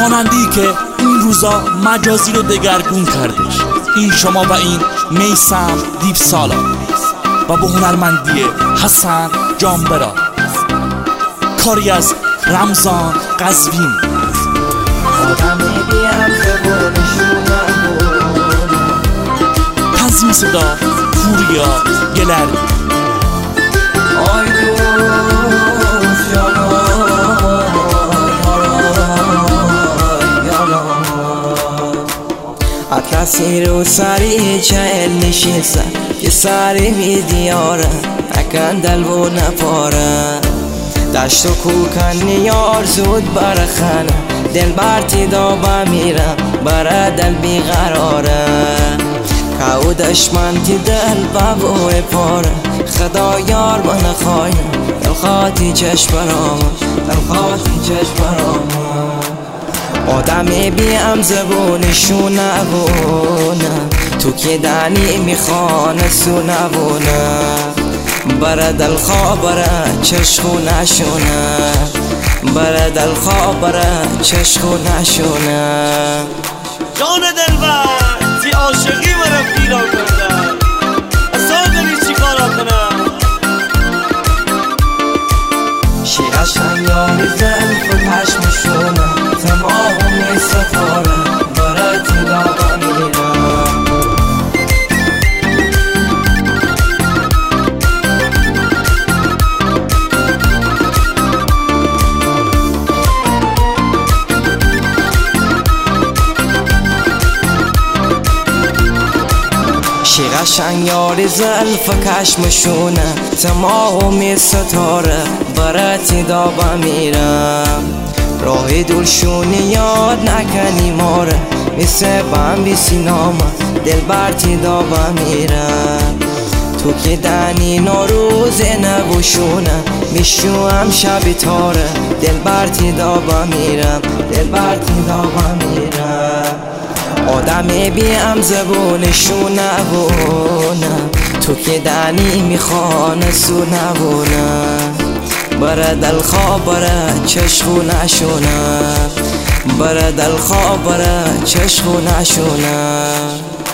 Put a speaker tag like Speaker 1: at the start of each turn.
Speaker 1: خواننده‌ای که این روزا مجازی رو دگرگون کردش. این شما و این میثم دیپسالا و به هنرمندی حسن جانبرا، کاری از رمضان قزوین. تنظیم صدا پوریا گلردی.
Speaker 2: کسی رو سری چهل نشستن که سری می دیاره اکن دل و نپاره دشت و کوکن نیار زود برخانه دل برتی دابا میرم برا دل بیقراره که دشمن تی دل بابوی پاره خدا یار من خواهیم دل خواهی چشم برامه دل خواهی چشم برامه آدمی بیم زبونشون نبونه تو که دنی میخوانه سو نبونه برا دل خواه برا چشخو نشونه برا دل خواه برا چشخو نشونه
Speaker 3: جان دلبر زی عاشقی مرا پیرا کنه اصلا دلی چی کارا کنه
Speaker 2: شیرشن یاری زلف و پشمشونه تمام ستاره برات دابا میرم شیرشن یاری زلف و کشمشونه تمام ستاره برات دابا میرم راه دلشونی یاد نکنی ماره مثل بم سیناما دل برتی دابا میرم تو که دنی ناروز نبوشونه میشوام شب تاره دل برتی دابا میرم دل برتی دابا میرم آدمی بیم زبونشون نبونه تو که دنی میخوانه سو نبونه برا دل خواه برا چشخو نشونه برا دل خواه برا چشخو نشونه